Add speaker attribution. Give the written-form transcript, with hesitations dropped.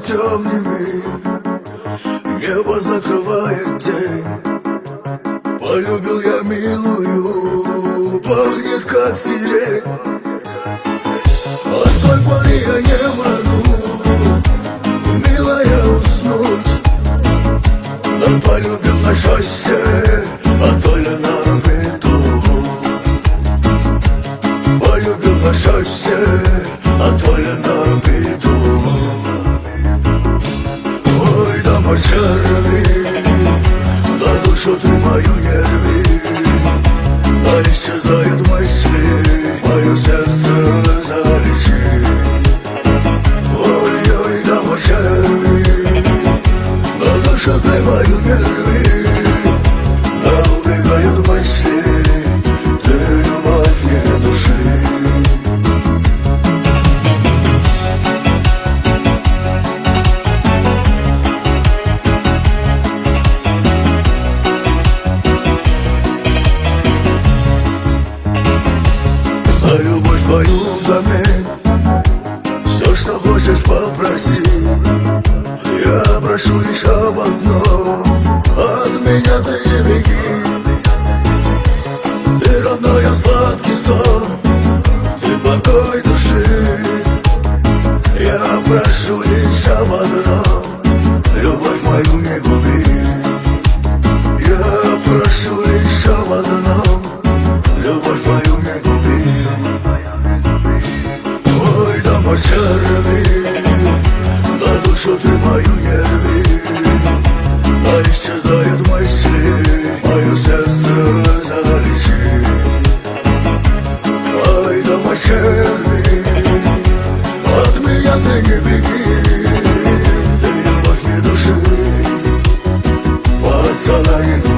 Speaker 1: темными, небо закрывает день. Полюбил я милую, пахнет как сирень. А с той поры я не могу, милая, уснуть. Но полюбил на счастье, а то ли на беду. Полюбил на счастье, а то ли на беду. Ой, дама черви, на душу ты мою не рви. А исчезают мысли, мое сердце залечи. Ой, ой, дама черви, на душу ты мою не рви. А убегают мысли, ты любовь не души. За любовь твою взамен все, что хочешь, попроси. Я прошу лишь об одном: от меня ты не беги. Ты родной, сладкий сон, ты покой души. Я прошу лишь об одном: любовь мою не губи. Я прошу лишь об одном: любовь мою не губи. Ой, дама черви, на душу ты мою не рви. А исчезают мысли, мое сердце залечи. Ой, дама черви, от меня ты не беги. Ты любовь не души, пацана не